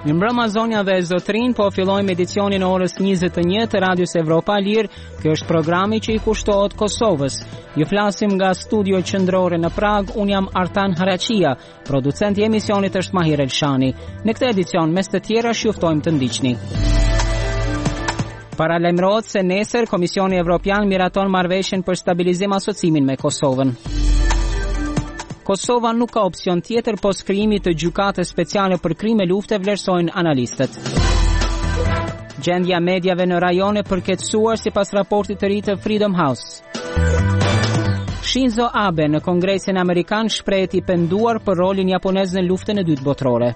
Mirëmbrëma zonja dhe zotrin, po fillojmë edicionin e orës 21 të Radios Evropa Lirë. Ky është programi që i kushtohet Kosovës. Ju flasim nga studio qendrore në Prag. Unë jam Artan Haraqia, producenti i emisionit është Mahir Elshani. Në këtë edicion, mes të tjera, ju ftojmë të ndiqni. Paralajmërohet se nesër Komisioni Evropian miraton marrëveshjen për stabilizim asociimin me Kosovën. Kosova nuk ka opsion tjetër pos krijimit të gjykatës speciale për krime lufte, vlerësojnë analistët. Gjendja mediave në rajone përkeqësuar sipas raportit të ri të Freedom House. Shinzo Abe në Kongresin Amerikan shprehet i penduar për rolin japonez në luftën e dytë botërore.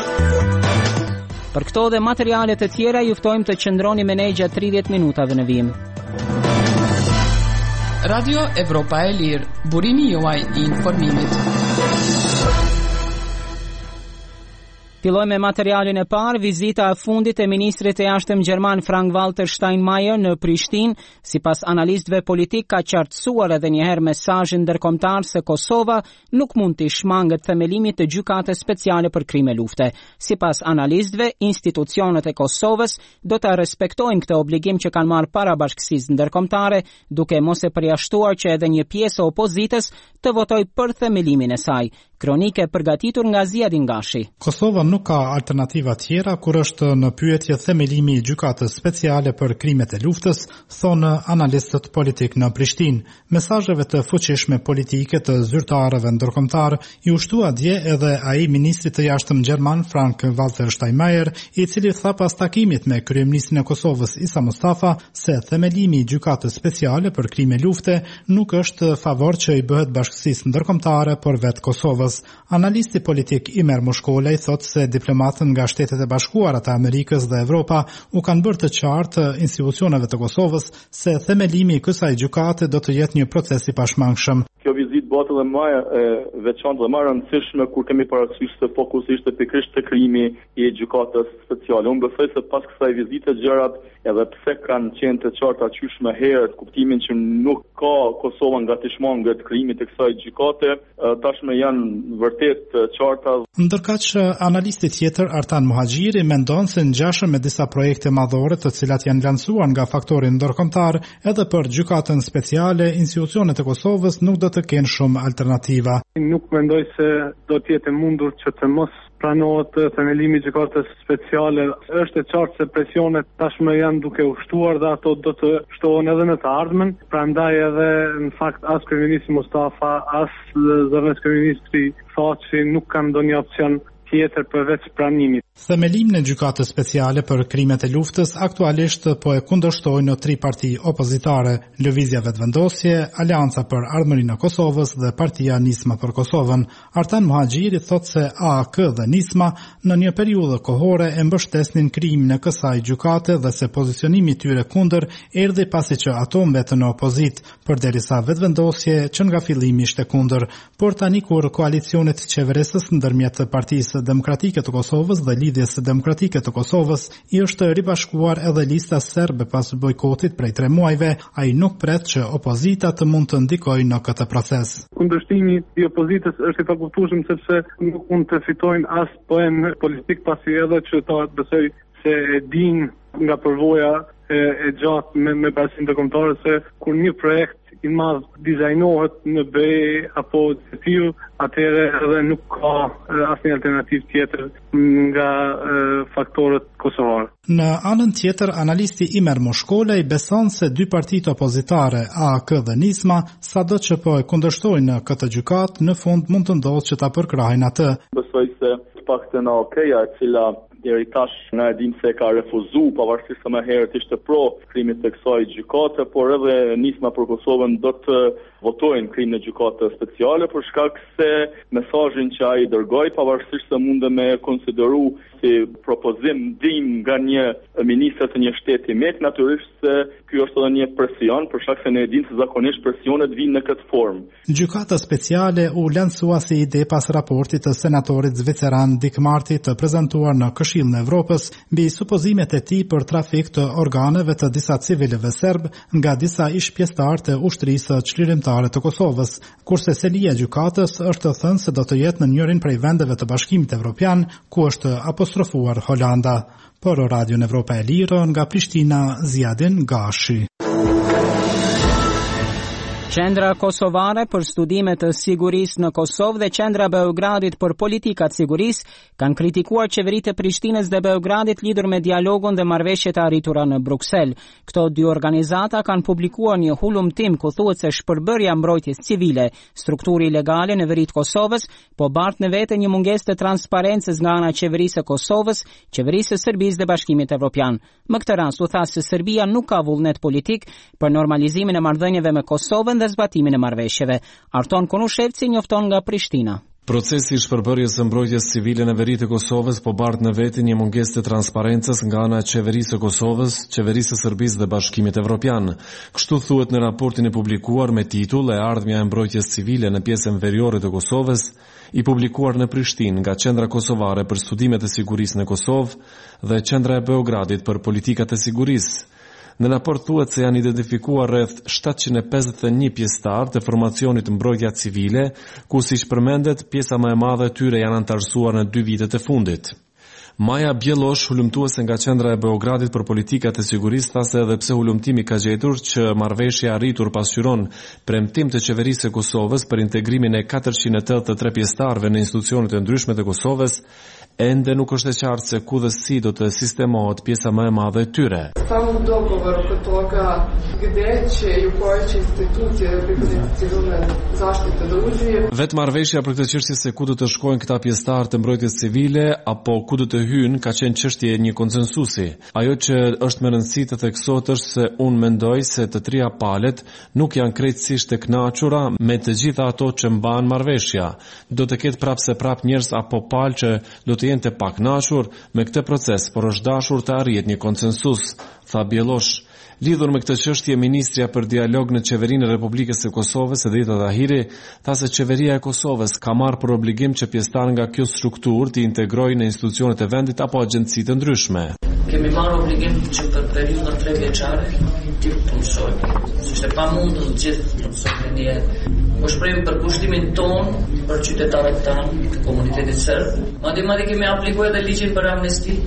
Për këto dhe materiale të tjera ju ftojmë të qëndroni me ne gjatë 30 minutave në vijim. Radio Evropa e Lirë, burimi juaj i informimit. Fillojmë me materialin e parë. Vizita e fundit e ministrit e jashtëm gjerman Frank-Walter Steinmeier në Prishtinë, sipas analistëve politik, ka qartësuar edhe një herë mesazhin ndërkombëtar se Kosova nuk mund të shmangët themelimit të gjykatës speciale për krime lufte. Sipas analistëve, institucionet e Kosovës do ta respektojnë këtë obligim që kanë marrë para bashkësisë ndërkombëtare, duke mos e përjashtuar që edhe një pjesë e opozitës të votojë për themelimin e saj. Kronike përgatitur nga Ziadin Gashi. Kosova nuk ka alternativa tjera kur është në pyetje themelimi i gjykatës speciale për krimet e luftës, thonë analistët politik në Prishtinë. Mesazheve të fuqishme politike të zyrtarëve ndërkombëtar i ushtua dje edhe ai ministri të jashtëm gjerman Frank-Walter Steinmeier, i cili tha pas takimit me kryeministrin e Kosovës Isa Mustafa se themelimi i gjykatës speciale për krime lufte nuk është favor që i bëhet bashkësisë ndërkombëtare por vetë Kosovës. Analisti politik Imer Moshkolej thot se diplomatët nga Shtetet e Bashkuara të Amerikës dhe Evropa u kanë bërë të qartë institucioneve të Kosovës se themelimi i kësaj gjykate do të jetë një proces i pashmangshëm. Kjo vizitë bëhet edhe më e veçantë dhe më e rëndësishme kur kemi parasysh se fokusi ishte pikërisht te krijimi i gjykatës speciale. Unë besoj se pas kësaj vizite gjërat edhe pse kanë qenë të qarta qysh më herët, kuptimin që nuk ka Kosova nga të shmangët krijimit të kësaj gjykate, tashmë janë vërtet të qarta. Ndërkaq analisti tjetër Artan Muhaxhiri mendon se ngjashëm me disa projekte madhore të cilat janë lancuar nga faktori ndërkombëtar, edhe për gjykatën speciale, institucionet e Kosovës nuk do të kenë shumë alternativa. Nuk mendoj se do të jetë mundur që të mos pranohet themelimi i gjykatës speciale. Është e qartë se presionet tashmë janë duke u shtuar dhe ato do të shtohen edhe në të ardhmen. Prandaj edhe në fakt as kryeministri Mustafa, as zëvendës kryeministri Thaçi nuk kanë ndonjë opsion tjetër përveç pranimit. Themelimin e gjykatës speciale për krimet e luftës aktualisht po e kundërshtojnë në 3 parti opozitare: Lëvizja Vetëvendosje, Aleanca për Ardhmërinë e Kosovës dhe Partia Nisma për Kosovën. Artan Muhaxhiri thotë se AAK dhe Nisma në një periudhë kohore e mbështesnin krijimin e kësaj gjykate dhe se pozicionimi i tyre kundër erdhi pasi që ato mbetën në opozit, përderisa Vetëvendosje që nga fillimi ishte kundër. Por tani kur koalicionit qeverisës ndërmjet Partisë Demokratike të Kosovës dhe Lidhjes Demokratike të Kosovës i është ribashkuar edhe lista serbe pas bojkotit prej 3 muajve, ai nuk pret që opozita të mund të ndikojë në këtë proces. Kundërshtimi i opozitës është i pakuptueshëm sepse nuk mund të fitojnë as poen politik, pasi edhe që ta besoj se e din nga përvoja e gjatë me bashkinë ndërkombëtare se kur një projekt i madh dizajnohet në BE apo tjetër, atëherë edhe nuk ka asnjë alternativë tjetër nga faktorët kosovar. Në anën tjetër, analisti Imer Moshkolej beson se 2 partitë opozitare, AAK dhe Nisma, sado që po e kundërshtojnë këtë gjykat, në fund mund të ndodhë që ta përkrahin atë. Besoj se paktën AOK-ja, e cila deri tash na e dim se ka refuzuar pavarësisht se më herët ishte pro krimit të kësaj gjykate, por edhe Nisma për Kosovën do të votojnë krimin e gjykatës speciale për shkak se mesazhin që ai dërgoi pavarësisht se mund të më konsideru si propozim ndim nga një ministër të një shteti mek, natyrisht se ky është edhe një presion për shkak se ne e dim se zakonisht presionet vijnë në këtë formë. Gjykata speciale u lansua si ide pas raportit të senatorit zviceran Dick Marty të prezantuar në Këshillin e Evropës mbi supozimet e tij për trafik të organeve të disa civilëve serb nga disa ish pjesëtarë të ushtrisë çlirimtare të Kosovës, kurse selia e gjykatës është thënë se do të jetë në njërin prej vendeve të Bashkimit Evropian ku është apostrofuar Holanda. Për Radion Evropa e Lirë nga Prishtina, Ziadin Gashi. Qendra Kosovare për studimet të sigurisë në Kosovë dhe Qendra Beogradit për politikat sigurisë kanë kritikuar qeveritë e Prishtinës dhe Beogradit lidhur me dialogun dhe marrëveshjet e arritura në Bruksel. Këto dy organizata kanë publikuar një hulumtim ku thuhet se shpërbërja mbrojtjes civile, strukturë ilegale në veri të Kosovës, po bart në vete një mungesë të transparencës nga ana e qeverisë së Kosovës, qeverisë së Serbisë dhe Bashkimit Evropian. Më këtë rast u tha se Serbia nuk ka vullnet politik për normalizimin e marrëdhënieve me Kosovën dhe zbatimin e marrëveshjeve. Arton Konushevci njofton nga Prishtina. Procesi i shpërbërjes së mbrojtjes civile në veri të Kosovës po bart në veti një mungesë të transparencës nga ana e qeverisë së Kosovës, qeverisë së Serbisë dhe Bashkimit Evropian. Kështu thuhet në raportin e publikuar me titull E ardhmja e mbrojtjes civile në pjesën veriore të Kosovës, i publikuar në Prishtinë nga Qendra Kosovare për studimet e sigurisë në Kosovë dhe Qendra e Beogradit për politikat e sigurisë. Në raport thuhet se janë identifikuar rreth 751 pjesëtar të formacionit mbrojtja civile, ku siç përmendet, pjesa më e madhe e tyre janë antarësuar në 2 vitet e fundit. Maja Bjellosh, hulumtuese nga Qendra e Beogradit për politikat e sigurisë, tha se edhe pse hulumtimi ka gjetur që marrëveshja e arritur pasqyron premtim të qeverisë së Kosovës për integrimin e 483 pjesëtarëve në institucionet e ndryshme të Kosovës, ende nuk është e qartë se ku dhe si do të sistemohet pjesa më e madhe e tyre. Samo dogovor oko toga gde će i u koje će institucije pripadnici civilne zaštite da uđu. Vetë marrëveshja për këtë çështje se ku do të shkojnë këta pjesëtarë të mbrojtjes civile apo ku do të hyjnë ka qenë çështje një konsensusi. Ajo që është më rëndësishme të theksohet është se unë mendoj se të trija palët nuk janë krejtësisht të kënaqura me të gjitha ato që mban marrëveshja. Do të ketë prapse prap njerëz apo palë që do të jenë të pakënaqur me këtë proces, por është dashur të arrihet një konsensus, tha Bjellosh. Lidhur me këtë çështje, ministrja për dialog në qeverinë e Republikës së Kosovës, Edita Tahiri, tha se qeveria e Kosovës ka marrë për obligim që pjesëtarë nga kjo strukturë të integrojnë në institucionet e vendit apo agjencitë të ndryshme. Kemi marrë obligim që për periudhën 3 vjeçare të punojmë. Është e pamundur gjithë të punojmë në jetë. Po shprehim përkushtimin ton për qytetarët tanë të komunitetit serb. Madje kemi aplikuar edhe ligjin për amnesti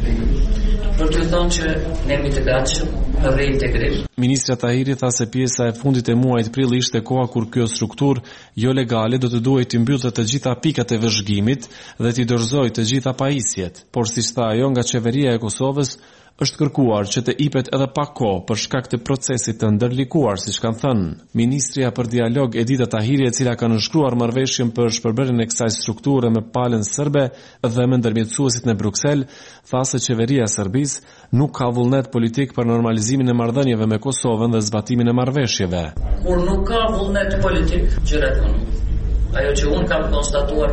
për të thënë që ne jemi të gatshëm për reintegrim. Ministra Tahiri tha se pjesa e fundit e muajit prill ishte koha kur kjo strukturë jo legale do të duhej të mbyllte të gjitha pikat e vëzhgimit dhe të dorëzojë të gjitha pajisjet. Por siç tha ajo, nga qeveria e Kosovës është kërkuar që të ipet edhe pak kohë për shkak të procesit të ndërlikuar, siç kanë thënë. Ministria për dialog Edita Tahiri, e cila ka nënshkruar marrëveshjen për shpërbërjen e kësaj strukture me palën serbe dhe me ndërmjetësuesit në Bruksel, tha se qeveria e Serbisë nuk ka vullnet politik për normalizimin e marrëdhënieve me Kosovën dhe zbatimin e marrëveshjeve. Kur nuk ka vullnet politik, gjërat kanë. Ajo që unë kam konstatuar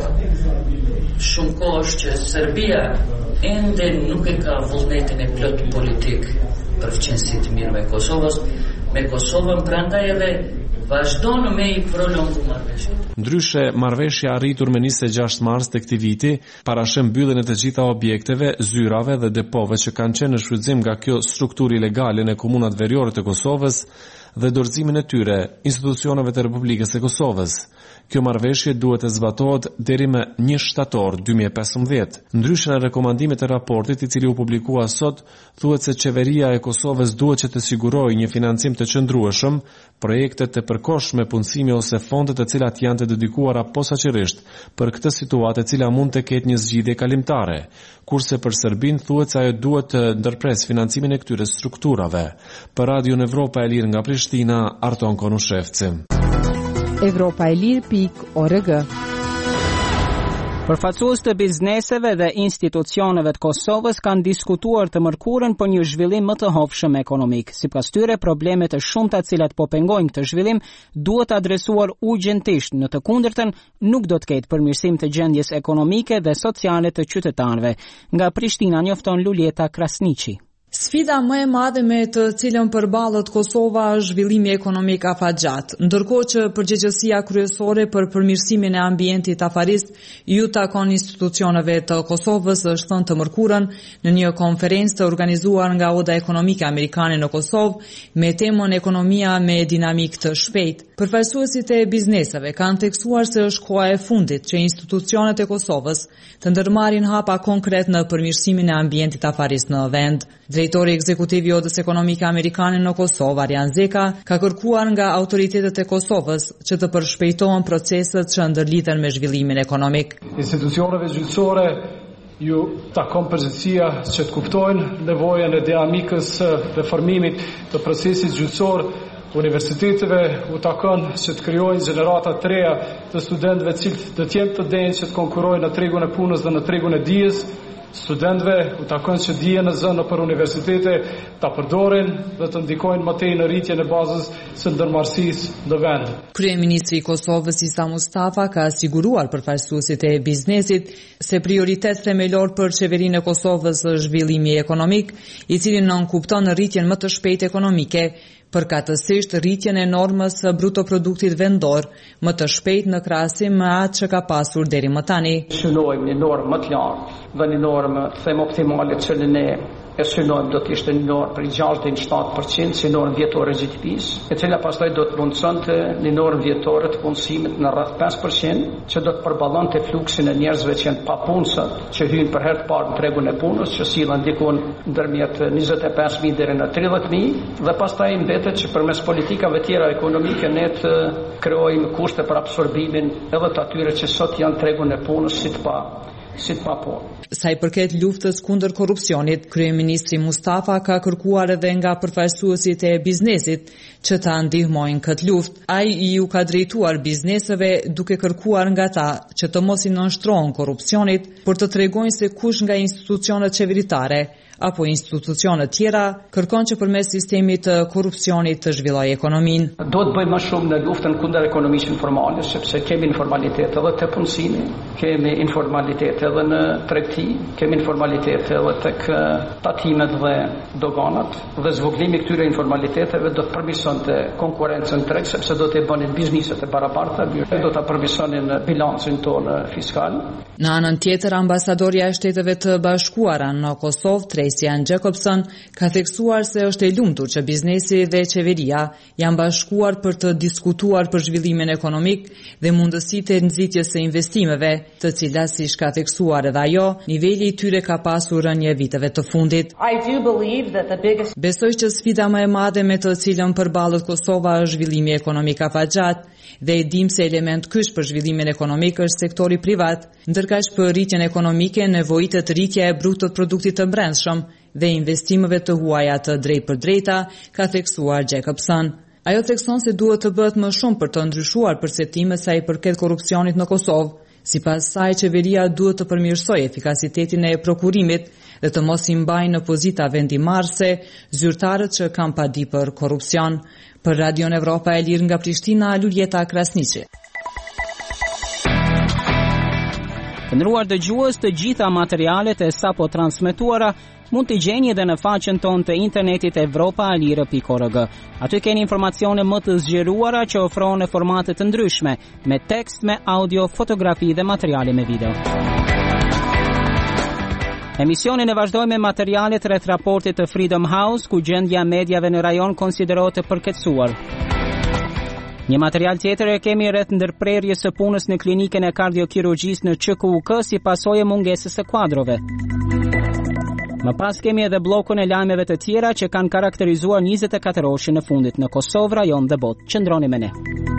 shumë kohë është që Serbia ende nuk e ka vullnetin e plot politik për fqinësi të mirë me Kosovën, prandaj edhe vazhdon me i prolongu marrëveshjen. Ndryshe, marrëveshja arritur me 26 mars të këtij viti parashën mbylljen e të gjitha objekteve, zyrave dhe depove që kanë qenë në shfrytëzim nga kjo strukturë ilegale në komunat veriore të Kosovës dhe dorëzimin e tyre institucioneve të Republikës së Kosovës. Kjo marrëveshje duhet të zbatohet deri më 1 shtator 2015. Ndryshe në rekomandimet e raportit i cili u publikua sot, thuhet se qeveria e Kosovës duhet që të sigurojë një financim të qëndrueshëm, projekte të përkohshme punësimi ose fonde të cilat janë të dedikuara posaçërisht për këtë situatë e cila mund të ketë një zgjidhje kalimtare. Kurse për Serbinë thuhet se ajo duhet të ndërpres financimin e këtyre strukturave. Për Radio Evropa e Lirë nga Prishtina, Arton Konushevci. Evropaelir.org. Përfaqësues të bizneseve dhe institucioneve të Kosovës kanë diskutuar të mërkurën për një zhvillim më të hovshëm ekonomik. Sipas tyre, problemet e shumta të cilat po pengojnë këtë zhvillim duhet adresuar urgjentisht, në të kundërtën nuk do të ketë përmirësim të gjendjes ekonomike dhe sociale të qytetarëve. Nga Prishtina njofton Luljeta Krasniqi. Sfida më e madhe me të cilën përballet Kosova është zhvillimi ekonomik afatgjat, ndërkohë që përgjegjësia kryesore për përmirësimin e ambientit afarist ju takon institucioneve të Kosovës, është thënë të mërkurën në një konferencë të organizuar nga Oda Ekonomike Amerikane në Kosovë me temën ekonomia me dinamik të shpejtë. Përfaqësuesit e bizneseve kanë theksuar se është koha e fundit që institucionet e Kosovës të ndërmarrin hapa konkret në përmirësimin e ambientit afarist në vend. Drejtori ekzekutiv i Odës Ekonomike Amerikane në Kosovë, Arjan Zeka, ka kërkuar nga autoritetet e Kosovës që të përshpejtohen proceset që ndërlidhen me zhvillimin ekonomik. Institucioneve gjyqësore ju takon përgjegjësia që të kuptojnë nevojën e dinamikës dhe formimit të procesit gjyqësor. Universiteteve u takon që të krijojnë gjenerata të reja të studentëve cilët do të jenë të denjë që të konkurrojnë në tregun e punës dhe në tregun e dijes. Studentëve u takon që dijen e zënë për universitete ta përdorin dhe të ndikojnë më tej në rritjen e bazës së ndërmarrësisë në vend. Kryeministri i Kosovës Isa Mustafa ka siguruar përfaqësuesit e biznesit se prioritet themelor për qeverinë e Kosovës është zhvillimi ekonomik, i cili nënkupton rritjen më të shpejtë ekonomike, përkatësisht rritjen e normës së brutoproduktit vendor më të shpejt në krahasim me atë që ka pasur deri më tani. Synojmë një normë më të lartë dhe një normë them optimale që ne e synojmë do të ishte një normë për 6-7% si normë vjetore GDP-s, e cila pastaj do të mundësonte një normë vjetore të punësimit në rreth 5%, që do të përballonte fluksin e njerëzve që janë papunësat, që hyjnë për herë të parë në tregun e punës, që sillen diku ndërmjet 25.000 deri në 30.000, dhe pastaj mbetet që përmes politikave tjera ekonomike ne të krijojmë kushte për absorbimin edhe të atyre që sot janë tregun e punës si të pa punë. Sa i përket luftës kundër korrupsionit, kryeministri Mustafa ka kërkuar edhe nga përfaqësuesit e biznesit që ta ndihmojnë këtë luftë. Ai ju ka drejtuar bizneseve duke kërkuar nga ta që të mos i nënshtrohen korrupsionit, për të tregojnë se kush nga institucionet qeveritare apo institucionet tjera kërkon që përmes sistemit të korrupsionit të zhvillojë ekonominë. Do të bëjmë më shumë në luftën kundër ekonomisë informale, sepse kemi informalitet edhe te punësimi, kemi informalitet edhe në tregti, kemi informalitet edhe tek tatimet dhe doganat, dhe zvogëlimi këtyre informaliteteve do të përmirësonte konkurrencën treg, sepse do të bënin bizneset e barabarta, do ta përmirësonin bilancin tonë fiskal. Në anën tjetër, ambasadorja e Shteteve të Bashkuara në Kosovë, Tracy-Ann Jacobson, ka theksuar se është e lumtur që biznesi dhe qeveria janë bashkuar për të diskutuar për zhvillimin ekonomik dhe mundësitë e nxitjes së investimeve, të cilat, siç ka theksuar edhe ajo, niveli i tyre ka pasur rënje viteve të fundit. Besoj që sfida më e madhe me të cilën përballet Kosova është zhvillimi ekonomik afatgjat, dhe e dim se element kyç për zhvillimin ekonomik është sektori privat, ndërkaq për rritjen ekonomike nevojitet rritja e brutot produktit të brendshëm dhe investimeve të huaja të drejtë për drejta, ka theksuar Jacobson. Ajo thekson se duhet të bëhet më shumë për të ndryshuar perceptimet sa i përket korrupsionit në Kosovë. Sipas saj, qeveria duhet të përmirësojë efikasitetin e prokurimit dhe të mos i mbajë në pozita vendimarrëse zyrtarët që kanë padi për korrupsion. Për Radion Evropa e Lirë nga Prishtina, Luljeta Krasniqi. Të nderuar dëgjues, të gjitha materialet e sapo transmetuara mund t'i gjeni edhe në faqen tonë të internetit evropaalire.org. Aty keni informacione më të zgjeruara që ofrohen në formate të ndryshme, me tekst, me audio, fotografi dhe materiale me video. Emisionin e vazhdojmë me materialet rreth raportit të Freedom House, ku gjendja e mediave në rajon konsiderohet të përkeqësuar. Një material tjetër e kemi rreth ndërprerjes së punës në klinikën e kardiokirurgjisë në QKUK si pasojë e mungesës së kuadrove. Më pas kemi edhe bllokun e lajmeve të tjera që kanë karakterizuar 24 orëshin e fundit në Kosovë, rajon dhe botë. Qëndroni me ne.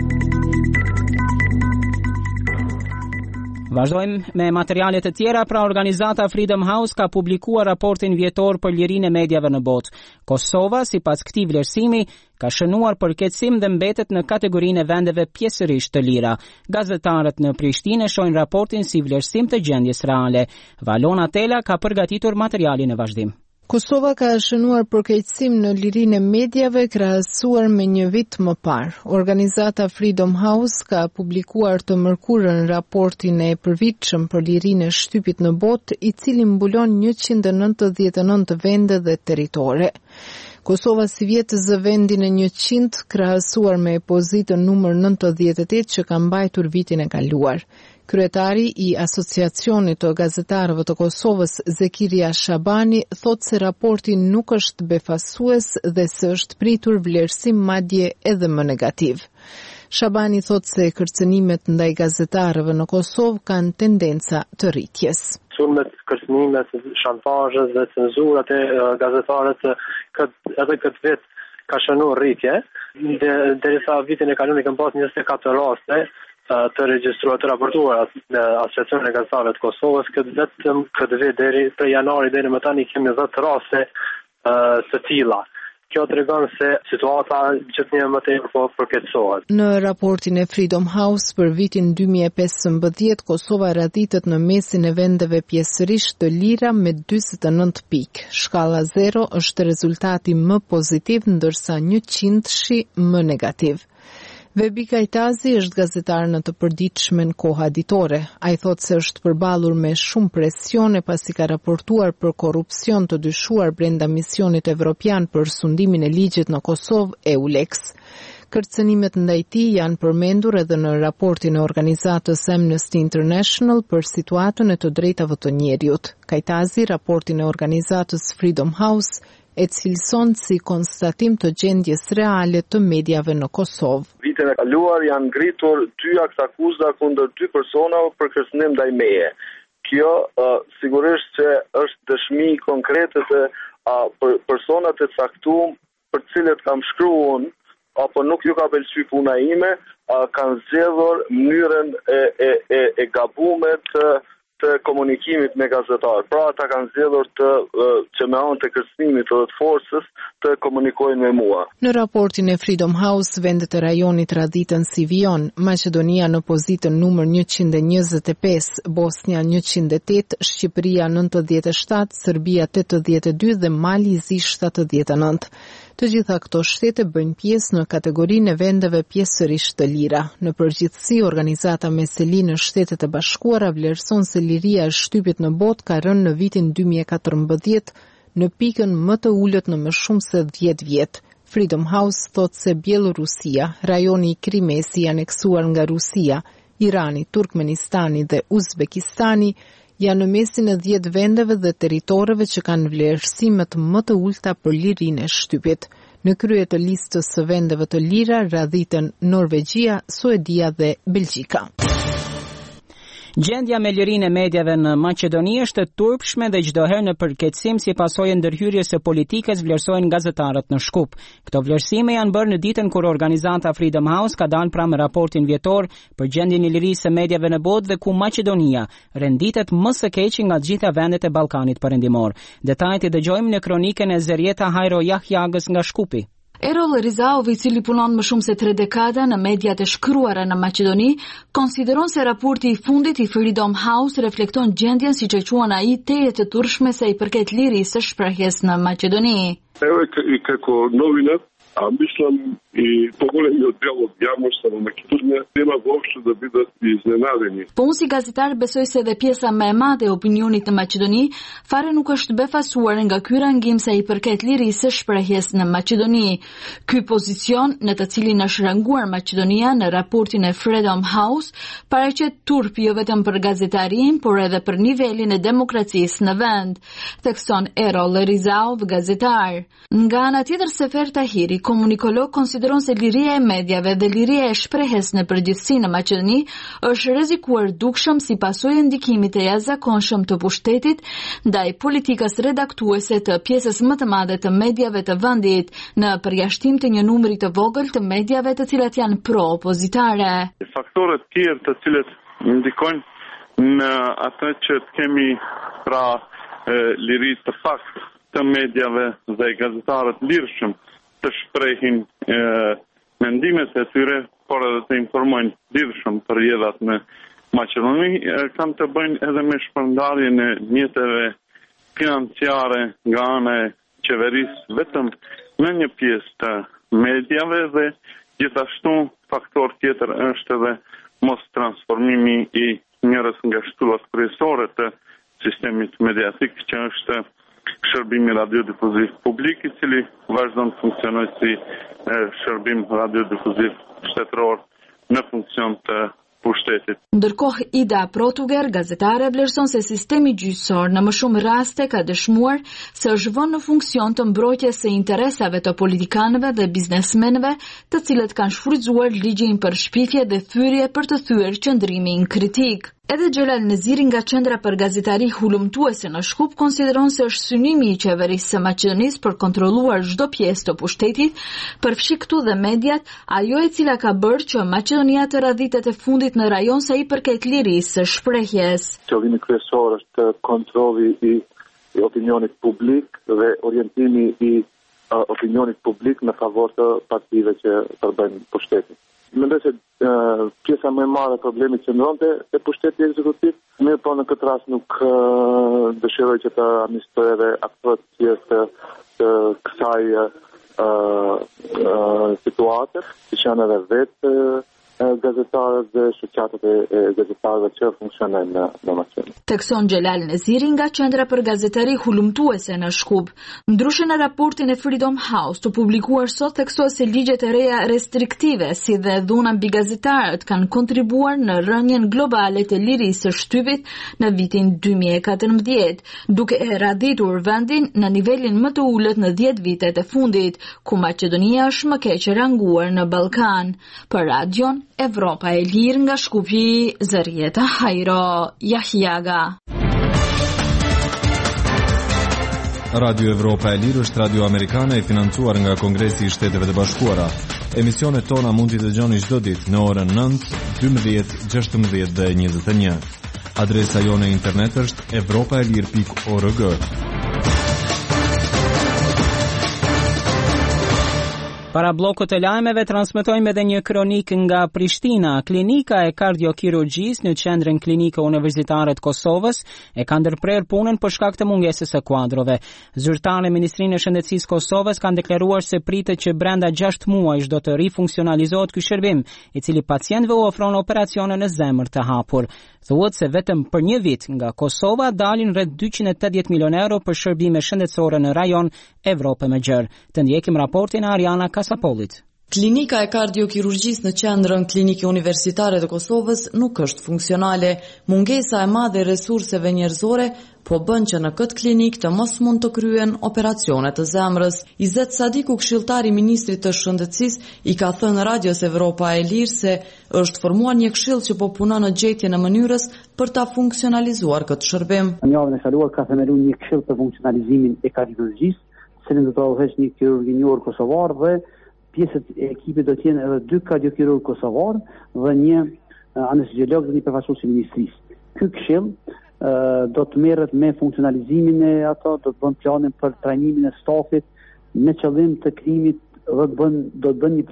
Vazhdojmë me materialet e tjera. Pra, organizata Freedom House ka publikuar raportin vjetor për lirinë e mediave në botë. Kosova, sipas këtij vlerësimi, ka shënuar përkeqësim dhe mbetet në kategorinë e vendeve pjesërisht të lira. Gazetarët në Prishtinë shohin raportin si vlerësim të gjendjes reale. Valona Tela ka përgatitur materialin e vazhdim. Kosova ka shënuar përkeqësim në lirinë e mediave krahasuar me një vit më parë. Organizata Freedom House ka publikuar të mërkurën raportin e përvitshëm për lirinë e shtypit në botë, i cili mbulon 199 vende dhe territore. Kosova si vjetë zë vendin e 100 krahasuar me pozitën numër 98 që ka mbajtur vitin e kaluar. Kryetari i Asociacionit të Gazetarëve të Kosovës, Zekiria Shabani, thot se raporti nuk është befasues dhe se është pritur vlerësim madje edhe më negativ. Shabani thot se kërcënimet ndaj gazetarëve në Kosovë kanë tendenca të rritjes. Sulmet, kërcënimet, shantazhet dhe cenzurat e gazetarët edhe këtë vit ka shënuar rritje. Derisa vitin e kaluar kanë pas 24 raste të regjistruar të raportuara në Asociacionin e Gazetarëve të Kosovës, vetëm këtë vit deri prej janari deri më tani kemi 10 raste të tilla. Kjo tregon se situata gjithnjë më tepër po përkeqësohet. Në raportin e Freedom House për vitin 2015, Kosova radhitet në mesin e vendeve pjesërisht të lira me 49 pikë. Shkalla 0 është rezultati më pozitiv, ndërsa 100 më negativ. Vebi Kajtazi është gazetar në të përditshmen koha ditore. Ai thot se është përballur me shumë presione pasi ka raportuar për korrupsion të dyshuar brenda misionit evropian për sundimin e ligjit në Kosovë, EULEX. Kërcënimet ndaj tij janë përmendur edhe në raportin e organizatës Amnesty International për situatën e të drejtave të njerëzit. Kajtazi raportin e organizatës Freedom House e cilëson si konstatim të gjendjes reale të mediave në Kosovë. Vitin e kaluar janë ngritur 2 akt akuza kundër 2 personave për kërcënim ndaj meje. Kjo sigurisht që është dëshmi konkrete se personat e caktuar për cilët kam shkruar apo nuk ju ka pëlqyer puna ime, kanë zgjedhur mënyrën e gabuar të komunikimit me gazetarë. Pra ata kanë zgjedhur që me anë të kërcënimit të forcës të komunikojnë me mua. Në raportin e Freedom House, vendet e rajonit radhiten si vijon: Maqedonia në pozitën numër 125, Bosnia 108, Shqipëria 97, Serbia 82 dhe Mali Zi 79. Të gjitha këto shtete bëjnë pjesë në kategorinë e vendeve pjesërisht të lira. Në përgjithësi, organizata Meseli në Shtetet e Bashkuara vlerëson se liria e shtypit në botë ka rënë në vitin 2014 në pikën më të ulët në më shumë se 10 vjet. Freedom House thot se Bielorusia, rajoni i Krimes i aneksuar nga Rusia, Irani, Turkmenistani dhe Uzbekistani janë në mesin e 10 vendeve dhe territoreve që kanë vlerësimet më të ulta për lirinë e shtypit. Në krye të listës së vendeve të lira radhiten Norvegjia, Suedia dhe Belgjika. Gjendja me lirinë e mediave në Maqedoni është e turpshme dhe çdo herë në përkeqësim si pasojë ndërhyrjes së politikës vlerësojnë gazetarët në Shkup. Këto vlerësime janë bërë në ditën kur organizata Freedom House ka dalë pranë raportin vjetor për gjendjen e lirisë së mediave në botë dhe ku Maqedonia renditet më së keqi nga të gjitha vendet e Ballkanit Perëndimor. Detajet i dëgjojmë në kronikën e Zerieta Hajro Jahjagës nga Shkupi. Erol Rizaovi, i cili punon më shumë se 3 dekada në mediat e shkruara në Maqedoni, konsideron se raporti i fundit i Freedom House reflekton gjendjen siç e quan ai të turshme sa i përket lirisë së shprehjes në Maqedoni. I kako novinar, a mislim i по-големи дел от явността на Македония nema uopšte da бидат iznenadeni. Po unë si gazetar besoj se dhe pjesa më e madhe e opinionit në Maqedoni fare nuk është befasuar nga ky rangim sa i përket lirisë së shprehjes në Maqedoni. Ky pozicion në të cilin është ranguar Maqedonia në raportin e Freedom House paraqet turp jo vetëm për gazetarin, por edhe për nivelin e demokracisë në vend, thekson Erol Rizaov, gazetar. Nga ana tjetër, Sefer Tahiri, komunikolog, konsideron se liria e mediave dhe liria e shprehjes në përgjithësi në Maqedoni është rrezikuar dukshëm si pasojë e ndikimit të jashtëzakonshëm të pushtetit ndaj politikës redaktuese të pjesës më të madhe të mediave të vendit, në përjashtim të një numri të vogël të mediave të cilat janë pro-opozitare. Faktorët tjerë të cilët ndikojnë në atë që kemi pra liri të pak të mediave dhe gazetarët lirshëm të shprehin mendimet e tyre, por edhe të informojnë lirshëm për rrjedhat në Maqedoni, kanë të bëjnë edhe me shpërndarjen e mjeteve financiare nga ana e qeverisë vetëm në një pjesë të mediave dhe gjithashtu faktor tjetër është edhe mos transformimi i njërës nga shtyllat kryesore të sistemit mediatik, që është shërbimi radiodifuziv publik, i cili vazhdon të funksionojë si shërbim radiodifuziv shtetëror në funksion të pushtetit. Ndërkohë, Ida Protuger, gazetare, vlerëson se sistemi gjyqësor në më shumë raste ka dëshmuar se është vënë në funksion të mbrojtjes së interesave të politikanëve dhe biznesmenëve, të cilët kanë shfrytzuar ligjin për shpifje dhe thyrje për të thyer qëndrimin kritik. Edhe Xhelal Neziri nga Qendra për Gazetari Hulumtuese në Shkup konsideron se është synimi i qeverisë së Maqedonisë për kontrolluar çdo pjesë të pushtetit, përfshi këtu dhe mediat, ajo e cila ka bërë që Maqedonia të radhitet e fundit në rajon sa i përket lirisë së shprehjes. Qëllimi kryesor është kontrolli i opinionit publik dhe orientimi i opinionit publik në favor të partive që përbëjnë pushtetin. Mendoj se pjesa më e madhe e problemit qëndronte te pushteti ekzekutiv, mirë po në këtë rast nuk dëshiroj që të amnistoj edhe aktët tjerë të kësaj situate, që janë edhe vetë gazetarët dhe shoqatat e gazetarëve që funksionojnë në Maqedoni. Tekson Xhelal Neziri nga Qendra për Gazetari Hulumtuese në Shkup. Ndryshe në raportin e Freedom House të publikuar sot, theksohet se ligjet e reja restriktive si dhe dhuna mbi gazetarët kanë kontribuar në rënjen globale të lirisë së shtypit në vitin 2014, duke e radhitur vendin në nivelin më të ulët në 10 vitet e fundit, ku Maqedonia është më keq ranguar në Ballkan. Për radion Evropa e Lirë nga Shkupi, Zërieta Hajro Jahjaga. Radio Evropa e Lirë është radio amerikane e financuar nga Kongresi i Shteteve të Bashkuara. Emisionet tona mund t'i dëgjoni çdo ditë në orën 9, 12, 16 dhe 21. Adresa jone e internet është evropaelir.org. Para bllokut të lajmeve transmetojmë edhe një kronik nga Prishtina. Klinika e kardiokirurgjisë në Qendrën Klinike Universitare të Kosovës e ka ndërprer punën për shkak të mungesës së kuadrove. Zyrtari i Ministrisë së Shëndetësisë Kosovës kanë deklaruar se pritet që brenda 6 muajsh do të rifunksionalizohet ky shërbim, i cili pacientëve u ofron operacione në zemër të hapur. Thuhet se vetëm për një vit nga Kosova dalin rreth 280 milion euro për shërbime shëndetësore në rajon Evropë më gjerë. Të ndjekim raportin e Ariana Kasapolit. Klinika e kardiokirurgjisë në Qendrën Klinike Universitare të Kosovës nuk është funksionale. Mungesa e madhe e resurseve njerëzore po bën që në këtë klinik të mos mund të kryen operacione të zemrës. Izet Sadiku, këshilltari i ministrit të shëndetësisë, i ka thënë Radios Evropa e Lirë se është formuar një këshill që po punon në gjetjen e mënyrës për ta funksionalizuar këtë shërbim. Në javën e kaluar ka themeluar një këshill për funksionalizimin e kardiokirurgjisë, cilin do të udhëheqë një kirurg i njohur kosovar dhe pjesët e ekipit do të jenë edhe 2 kardiokirurg kosovar dhe një anesteziolog dhe një përfaqësues i ministrisë. Ky këshill do të merret me funksionalizimin e ato, do të bën planin për trajnimin e stafit me qëllim të krijimit do të bën një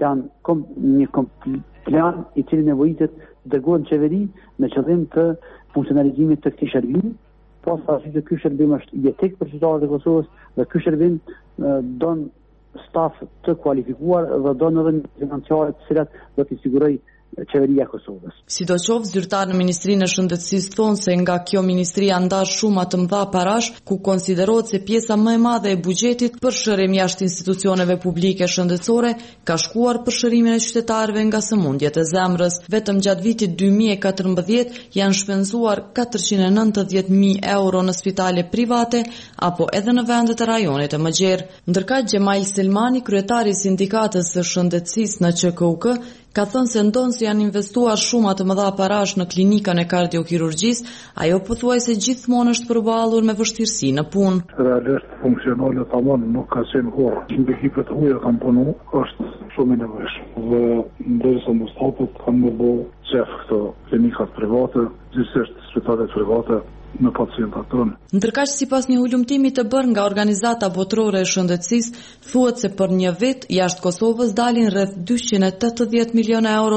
plan i cili nevojitet dërguar në qeveri me qëllim të funksionalizimit të këtij shërbimi. Posa që ky shërbim është jetik për qytetarët e Kosovës dhe ky shërbim don staf të kualifikuar dhe don edhe financiare të cilat do t'i sigurojë qeveria e Kosovës. Sidoqoftë, zyrtar në Ministrinë e Shëndetësisë thonë se nga kjo ministri janë ndarë shuma të mëdha parash, ku konsiderohet se pjesa më e madhe e buxhetit për shërim jashtë institucioneve publike shëndetësore ka shkuar për shërimin e qytetarëve nga sëmundjet e zemrës. Vetëm gjatë vitit 2014 janë shpenzuar 490.000 euro në spitale private apo edhe në vendet e rajonit të mëgjerë. Ndërkaq Xhemal Selmani, kryetari i Sindikatës së Shëndetësisë në QKUK, ka thënë se ndonë se janë investuar shuma të mëdha parash në klinikën e kardiokirurgjisë, ajo pothuajse gjithmonë është përballur me vështirësi në punë. Realisht funksionale tamam nuk ka qenë kohë. Në ekipet e huaja kanë punu, është shumë i nevojshëm. Dhe ndërsa mos hapet kanë më bëu qef këto klinikat private, gjithsesi spitalet private në pacientat tonë. Ndërkaq, sipas një hulumtimi të bërë nga Organizata Botërore e Shëndetësisë, thuhet se për një vit jashtë Kosovës dalin rreth 280 milion euro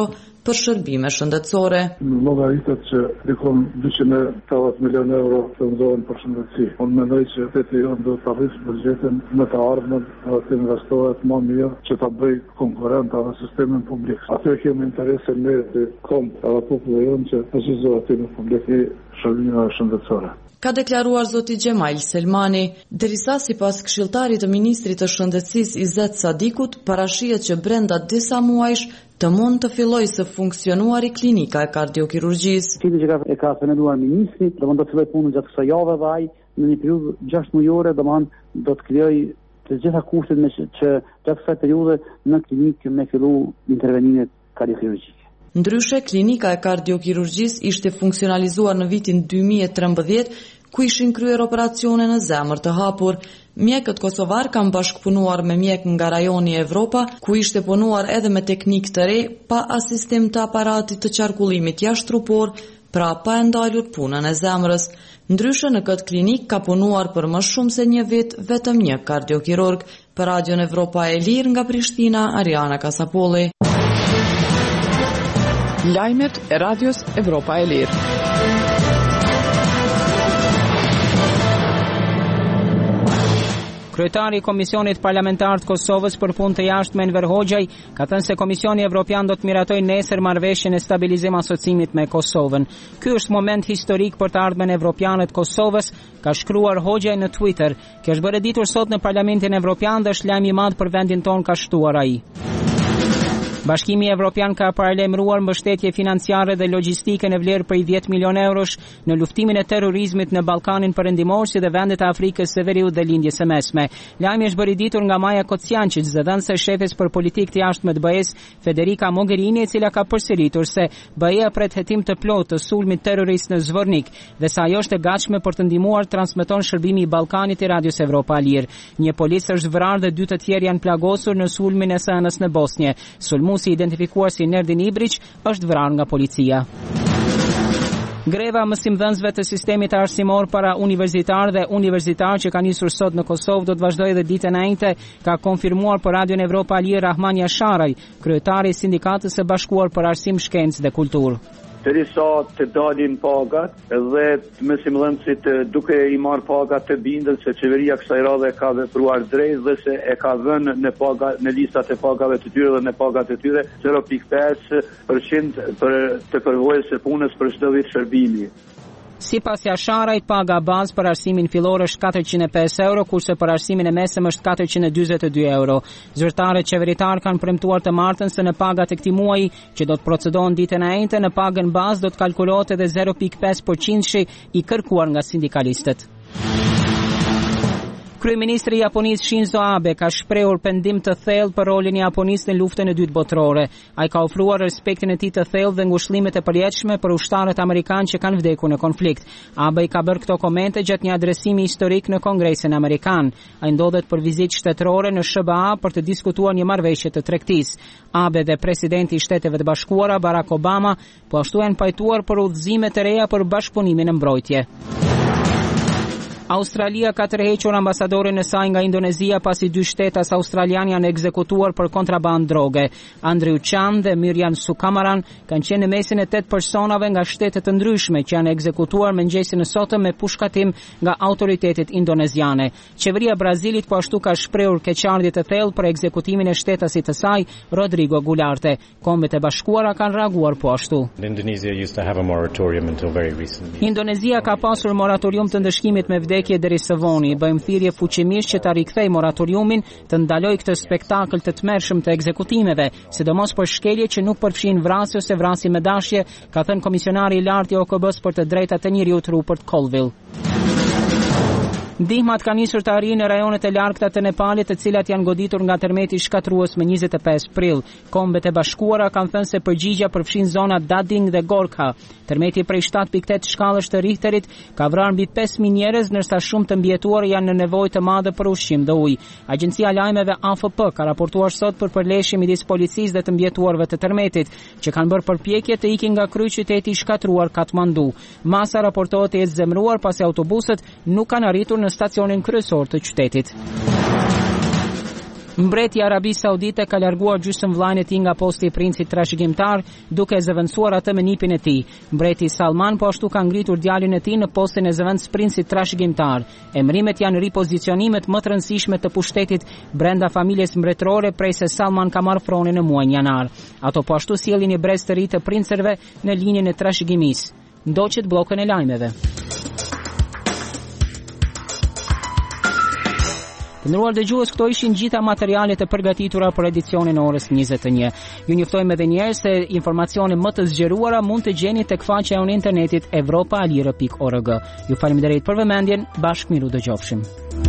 për shërbime shëndetësore. Llogaritet që dikon 280 milion euro të ndohen për shëndetësi. Unë mendoj që veti jonë do të arrisë buxhetin në të ardhmen dhe të investohet më mirë që ta bëj konkurrent në sistemin publik. Aty kemi interese me të kom edhe populli jonë që të zgjohet në publik i shërbime shëndetësore. Ka deklaruar zoti Gjemail Selmani, derisa sipas këshilltarit të ministrit të shëndetësisë Izet Sadikut, parashihet që brenda disa muajsh të mund të fillojë së funksionuari klinika e kardiokirurgjisë. Që ka themeluar ministri, do të fillojë punën gjatë kësaj jave dhe ai në një periudhë 6 mujore do të krijojë të gjitha kushtet që gjatë kësaj periudhe në klinikë me fillu intervenimet kardiokirurgjike. Ndryshe, klinika e kardiokirurgjisë ishte funksionalizuar në vitin 2013, ku ishin kryer operacione në zemër të hapur. Mjekët kosovar kanë bashkëpunuar me mjek nga rajoni Evropa, ku ishte punuar edhe me teknikë të re, pa asistim të aparatit të qarkullimit jashtrupor, pra pa e ndalur punën e zemrës. Ndryshe, në këtë klinik ka punuar për më shumë se një vit vetëm një kardiokirurg. Për Radion Evropa e Lirë nga Prishtina, Ariana Kasapolli. Lajmet e Radios Evropa e Lirë. Kryetari i Komisionit Parlamentar të Kosovës për punë të jashtme Enver Hoxhaj ka thënë se Komisioni Evropian do të miratojë nesër marrëveshjen e stabilizim asocimit me Kosovën. Ky është moment historik për të ardhmen evropiane të Kosovës, ka shkruar Hoxhaj në Twitter. Kjo është bërë ditur sot në Parlamentin Evropian dhe është lajm i madh për vendin tonë, ka shtuar ai. Bashkimi Evropian ka paralajmëruar mbështetje financiare dhe logjistike në vlerë prej 10 milion eurosh në luftimin e terrorizmit në Ballkanin Perëndimor si dhe vendet e Afrikës së Veriut dhe Lindjes së Mesme. Lajmi është bërë ditur nga Maja Kociančić, zëdhënëse e shefes për politikë të jashtme të BE-s, Federica Mogherini, e cila ka përsëritur se BE-ja pret hetim të plotë të sulmit terrorist në Zvornik dhe sa ajo është e gatshme për të ndihmuar, transmeton shërbimi i Ballkanit i Radios Evropa Lirë. Një policë është vrarë dhe 2 të tjerë janë plagosur në sulmin e së në Bosnjë. Si identifikuar si Nerdin Ibrić është vrarë nga policia. Greva mësimdhënësve të sistemit arsimor para universitar dhe universitar që ka nisur sot në Kosovë do të vazhdojë edhe ditën e njëjtë, ka konfirmuar për Radion Evropa Lirë Rahman Jasharaj, kryetari i Sindikatës së Bashkuar për Arsim, Shkencë dhe Kulturë. Derisa të dalin pagat dhe mësimdhënësit duke i marrë pagat të bindën se qeveria kësaj radhe ka vepruar drejt dhe se e ka vënë në listat e pagave të tyre dhe në pagat e tyre 0.5% për të përvojës së punës për çdo vit shërbimi. Sipas Jasharajt, paga bazë për arsimin fillor është 405 euro, kurse për arsimin e mesëm është 442 euro. Zyrtarët qeveritar kanë premtuar të martën se në pagat e këtij muaji, që do të procedohen ditën e njëjtë, në pagën bazë do të kalkulohet edhe 0.5% i kërkuar nga sindikalistët. Kryeministri i Japonisë Shinzo Abe ka shprehur pendim të thellë për rolin e Japonisë në luftën e dytë botërore. Ai ka ofruar respektin e tij të thellë dhe ngushëllimet e përjetshme për ushtarët amerikanë që kanë vdekur në konflikt. Abe i ka bërë këto komente gjatë një adresimi historik në Kongresin Amerikan. Ai ndodhet për vizitë shtetërore në SBA për të diskutuar një marrëveshje të tregtisë. Abe dhe presidenti i Shteteve të Bashkuara Barack Obama po ashtu janë pajtuar për udhëzime të reja për bashkëpunimin në mbrojtje. Australia ka tërhequr ambasadorin e saj nga Indonezia pasi 2 shtetas australian janë ekzekutuar për kontraband droge. Andrew Chan dhe Miriam Sukamaran kanë qenë në mesin e 8 personave nga shtete të ndryshme që janë ekzekutuar mëngjesin e sotëm me pushkatim nga autoritetet indoneziane. Qeveria e Brazilit po ashtu ka shprehur keqardhje të thellë për ekzekutimin e shtetasit të saj, Rodrigo Goularte. Kombet e Bashkuara kanë reaguar po ashtu. Indonezia ka pasur moratorium të ndëshkimit me vdekje deri së voni. Bëjmë thirrje fuqimisht që ta rikthej moratoriumin, të ndaloj këtë spektakël të tmerrshëm të ekzekutimeve, sidomos për shkelje që nuk përfshin vrasje ose vrasje me dashje, ka thënë komisionari i lartë i OKB-s për të drejtat e njeriut Rupert Colville. Ndihmat ka nisur të arrijë në rajonet e largëta të Nepalit, të cilat janë goditur nga tërmeti shkatrues më 25 prill. Kombet e Bashkuara kanë thënë se përgjigja përfshin zonat Dading dhe Gorkha. Tërmeti prej 7.8 shkallësh të Richterit ka vrarë mbi 5000 njerëz, ndërsa shumë të mbijetuar janë në nevojë të madhe për ushqim dhe ujë. Agjencia e lajmeve AFP ka raportuar sot për përleshje midis policisë dhe të mbijetuarve të tërmetit, që kanë bërë përpjekje të ikin nga kryeqyteti i shkatruar Katmandu. Masa raportohet të jetë zemëruar pasi autobusët nuk kanë arritur në stacionin kryesor të qytetit. Mbretja e Arabisë Saudite ka larguar gjysmëvllain e tij nga posti i princit trashëgimtar, duke zëvendësuar atë me nipin e tij. Mbreti Salman po ashtu ka ngritur djalin e tij në postin e zëvendës princit trashëgimtar. Emrimet janë ripozicionime më të rëndësishme të pushtetit brenda familjes mbretërore prej se Salman ka marrë fronin në muajin janar. Ato po ashtu sjellin një brez të ri të princerëve në linjën e trashëgimisë. Ndoqet bllokën e lajmeve. Të nderuar dëgjues, këto ishin gjitha materialet e përgatitura për edicionin e orës 21. Ju njoftojmë edhe një herë se informacione më të zgjeruara mund të gjeni tek faqja e internetit evropaalire.org. Ju faleminderit për vëmendjen, bashkë miru dëgjofshim.